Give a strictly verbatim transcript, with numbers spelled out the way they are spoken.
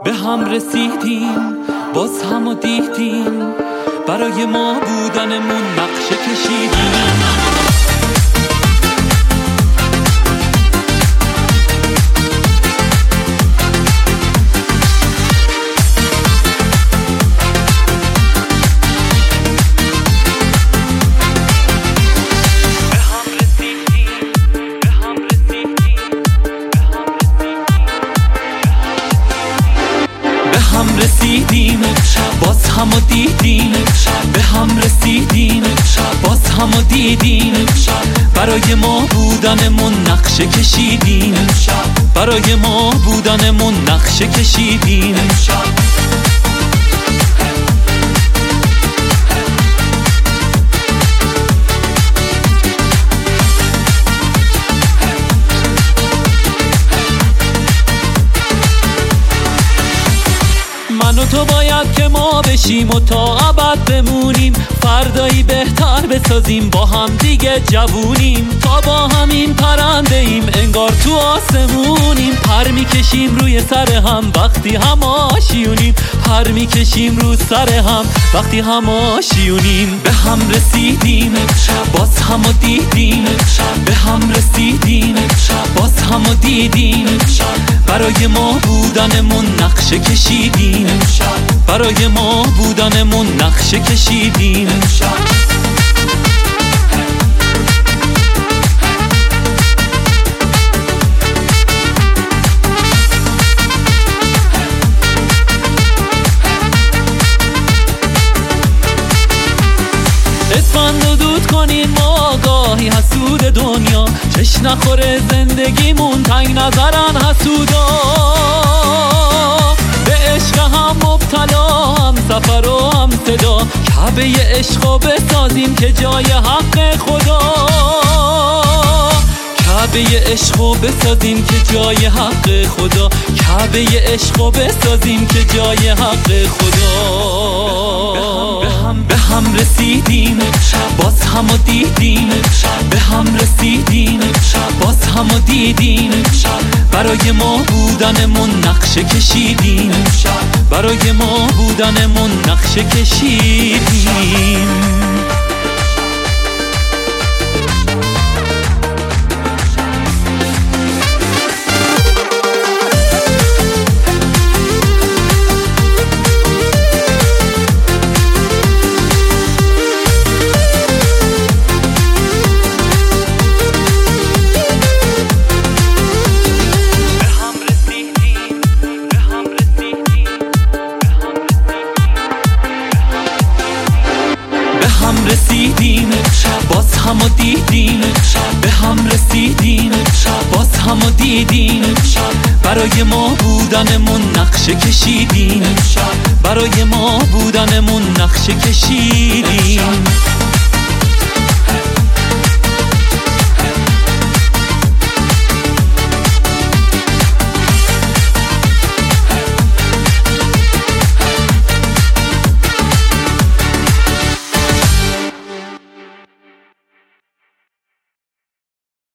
به هم رسیدیم، باز همو دیدیم، برای ما بودنمون نقشه کشیدیم. هم رسیدیم، باز همو دیدیم، به هم رسیدیم، باز همو دیدیم، برای ما بودنمون نقشه کشیدیم، برای ما بودنمون نقشه کشیدیم. من و تو باید که ما بشیم و تا ابد بمونیم، فردایی بهتر بسازیم، با هم دیگه جوونیم، تا با همین پرنده ایم انگار تو آسمونیم. پر میکشیم روی سر هم وقتی هم آشیونیم، پر میکشیم رو سر هم وقتی هم آشیونیم. به هم رسیدیم، باز همو دیدیم، به هم رسیدیم، باز همو دیدیم، برای ما بودنمون نقشه کشیدیم، برای ما بودنمون نقشه کشیدیم. اسفند و دود کنین ما آگاهی حسود دنیا، چش نخوره زندگیمون تنگ نظرن حسودا. به عشق هم مبتلا، هم سفر و هم صدا، کعبه عشقو بسازیم که جای حق خدا، کعبه عشقو بسازیم که جای حق خدا، کعبه عشقو بسازیم که جای حق خدا. به هم به هم رسیدیم، باز همو دیدیم، به هم رسیدیم، باز همو دیدیم، برای ما بودنمون نقشه کشیدیم، برای ما بودنمون نقشه کشیدیم. رسیدیم، باز همو دیدیم، به هم رسیدیم، باز همو دیدیم، برای ما بودنمون نقشه کشیدیم، برای ما بودنمون نقشه کشیدیم.